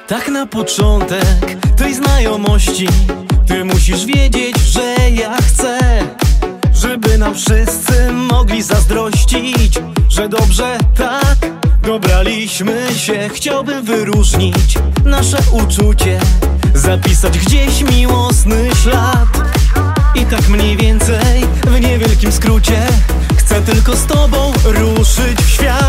Tak na początek tej znajomości ty musisz wiedzieć, że ja chcę, żeby nam wszyscy mogli zazdrościć, że dobrze tak dobraliśmy się. Chciałbym wyróżnić nasze uczucie, zapisać gdzieś miłosny ślad. I tak mniej więcej, w niewielkim skrócie, chcę tylko z tobą ruszyć w świat.